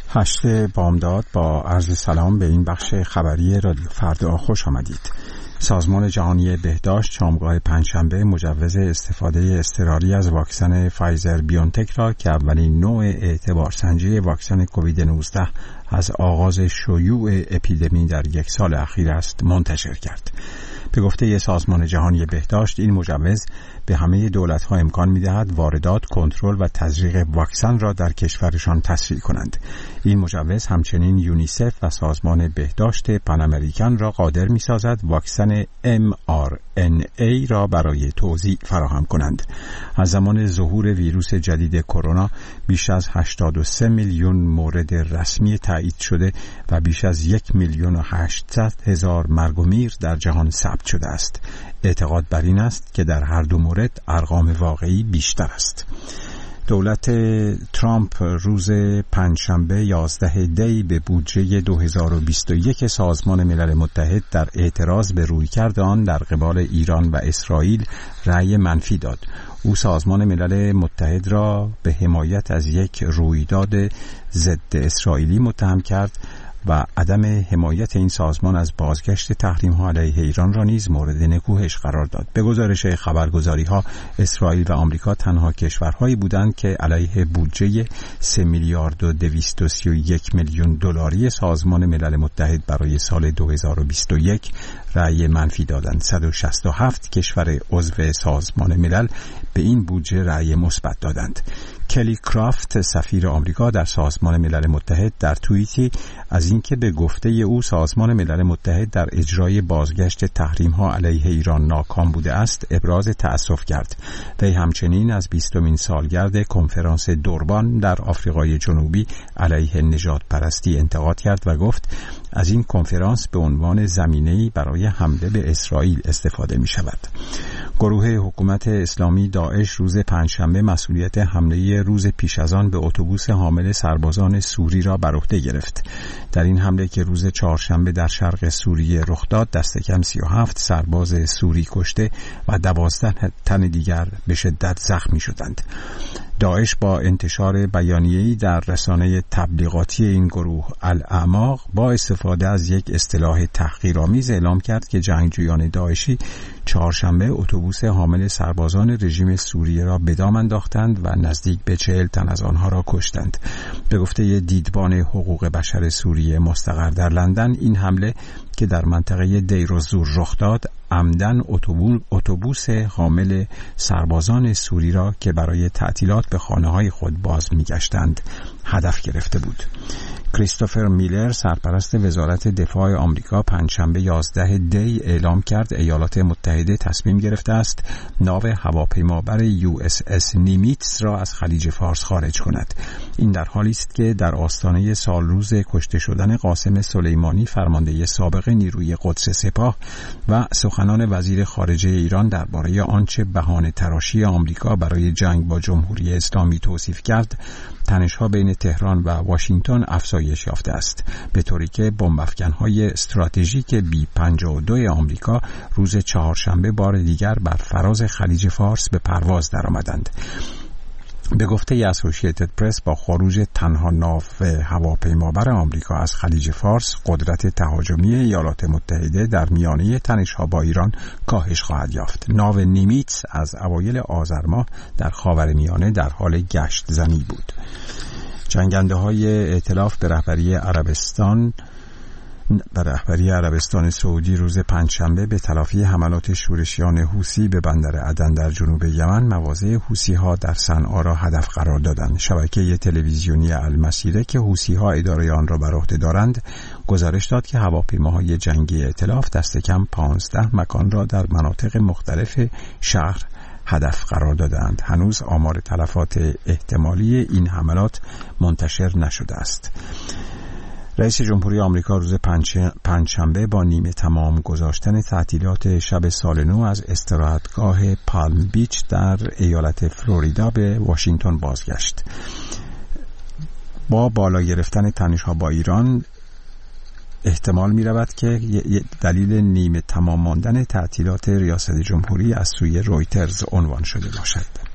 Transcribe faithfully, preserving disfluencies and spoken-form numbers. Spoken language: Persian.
هشت بامداد با عرض سلام به این بخش خبری رادیو فردا خوش آمدید. سازمان جهانی بهداشت شامگاه پنجشنبه مجوز استفاده اضطراری از واکسن فایزر بیونتک را که اولین نوع اعتبارسنجی واکسن کووید نوزده از آغاز شیوع اپیدمی در یک سال اخیر است منتشر کرد. به گفته سازمان جهانی بهداشت این مجوز به همه دولت‌ها امکان می‌دهد واردات، کنترل و تزریق واکسن را در کشورشان تسریع کنند. این مجوز همچنین یونیسف و سازمان بهداشت پن امریکن را قادر می‌سازد واکسن ام آر ان ای را برای توزیع فراهم کنند. از زمان ظهور ویروس جدید کرونا بیش از هشتاد و سه میلیون مورد رسمی تایید شده و بیش از یک میلیون و هشتصد هزار مرگ و میر در جهان ثبت شده است. اعتقاد بر این است که در هر دو مورد ارقام واقعی بیشتر است. دولت ترامپ روز پنجشنبه یازده دی به بودجه دو هزار و بیست و یک سازمان ملل متحد در اعتراض به رویکرد آن در قبال ایران و اسرائیل رأی منفی داد. او سازمان ملل متحد را به حمایت از یک رویداد ضد اسرائیلی متهم کرد و عدم حمایت این سازمان از بازگشت تحریم‌ها علیه ایران را نیز مورد نکوهش قرار داد. به گزارش خبرگزاری‌ها اسرائیل و آمریکا تنها کشورهایی بودند که علیه بودجه سه میلیارد و دویست و سی و یک میلیون دلاری سازمان ملل متحد برای سال دو هزار و بیست و یک رأی منفی دادند. صد و شصت و هفت کشور عضو سازمان ملل به این بودجه رأی مثبت دادند. کلی کرافت سفیر آمریکا در سازمان ملل متحد در توییتی از اینکه به گفته او سازمان ملل متحد در اجرای بازگشت تحریم‌ها علیه ایران ناکام بوده است ابراز تأسف کرد. وی همچنین از بیستمین سالگرد کنفرانس دوربان در آفریقای جنوبی علیه نژاد پرستی انتقاد کرد و گفت از این کنفرانس به عنوان زمینه‌ای برای حمله به اسرائیل استفاده می شود. گروه حکومت اسلامی داعش روز پنجشنبه مسئولیت حمله روز پیش از آن به اتوبوس حامل سربازان سوری را بر عهده گرفت. در این حمله که روز چهارشنبه در شرق سوریه رخ داد دست کم سی و هفت سرباز سوری کشته و دوازده تن دیگر به شدت زخمی شدند. داعش با انتشار بیانیه‌ای در رسانه تبلیغاتی این گروه الاعماق با استفاده از یک اصطلاح تحقیرآمیز اعلام کرد که جنگجویان داعشی چهارشنبه اتوبوس حامل سربازان رژیم سوریه را به دام انداختند و نزدیک به چهل تن از آنها را کشتند. به گفته دیدبان حقوق بشر سوریه مستقر در لندن این حمله که در منطقه دیر الزور رخ داد عمدن اتوبوس حامل سربازان سوری را که برای تعطیلات به خانه‌های خود باز می‌گشتند هدف گرفته بود. کریستوفر میلر سرپرست وزارت دفاع آمریکا پنجشنبه یازده دی اعلام کرد ایالات متحده تصمیم گرفته است ناو هواپیمابر یو اس اس نیمیتس را از خلیج فارس خارج کند. این در حالی است که در آستانه سالروز کشته شدن قاسم سلیمانی فرمانده سابق نیروی قدس سپاه و سخنان وزیر خارجه ایران درباره آنچه بهانه تراشی آمریکا برای جنگ با جمهوری اسلامی توصیف کرد تنش‌ها بین تهران و واشنگتن افزایش یافته است، به طوری که بمب‌افکن‌های استراتژیک بی پنجاه و دو آمریکا روز چهارشنبه بار دیگر بر فراز خلیج فارس به پرواز درآمدند. به گفته اسوسییتد پرس با خروج تنها ناو هواپیمابر آمریکا از خلیج فارس قدرت تهاجمی ایالات متحده در میانه تنش‌ها با ایران کاهش خواهد یافت. ناو نیمیتس از اوایل آذر ماه در خاورمیانه در حال گشت زنی بود. جنگنده‌های ائتلاف به رهبری عربستان به رهبری عربستان سعودی روز پنجشنبه به تلافی حملات شورشیان حوثی به بندر عدن در جنوب یمن مواضع حوثی‌ها در صنعا را هدف قرار دادند. شبکه تلویزیونی المسیره که حوثی‌ها اداره آن را بر عهده دارند گزارش داد که هواپیماهای جنگی ائتلاف دست کم پانزده مکان را در مناطق مختلف شهر هدف قرار دادند. هنوز آمار تلفات احتمالی این حملات منتشر نشده است. رئیس جمهوری آمریکا روز پنجشنبه با نیمه تمام گذاشتن تعطیلات شب سال نو از استراحتگاه پالم بیچ در ایالت فلوریدا به واشنگتن بازگشت. با بالا گرفتن تنش‌ها با ایران احتمال می رود که دلیل نیمه تمام ماندن تعطیلات ریاست جمهوری از سوی رویترز عنوان شده باشد.